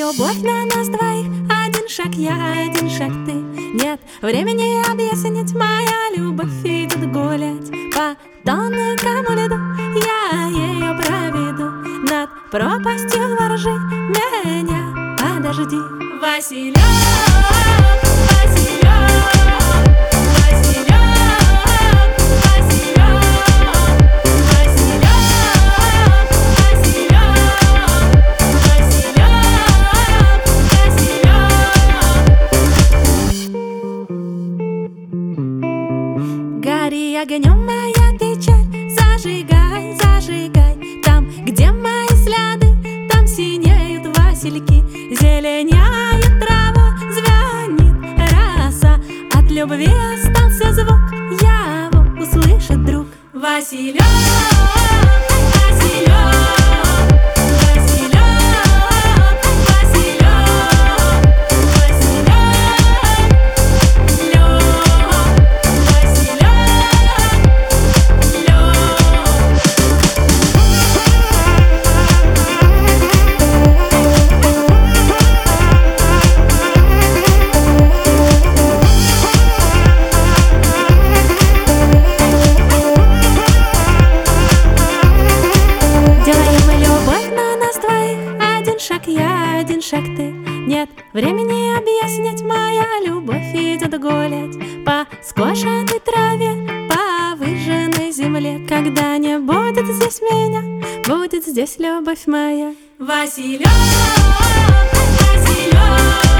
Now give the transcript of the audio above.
любовь на нас двоих. Один шаг я, один шаг ты. Нет времени объяснить, моя любовь идет гулять по тонкому льду. Я ее проведу над пропастью воржи. Меня подожди, Василек, Василек, Василек, Василек, Василек, Василек, Василек. Гори огнем моя печаль, зажигай, зажигай. Там, где мои следы, там синеют васильки. Зеленяет трава, звонит роса. От любви остался звук, его услышит друг. Василек, Василек, Василек, Василек, Василек, я, один шаг ты. Нет времени объяснить, моя любовь идет гулять по скошенной траве, по выжженной земле. Когда не будет здесь меня, будет здесь любовь моя. Василек, Василек.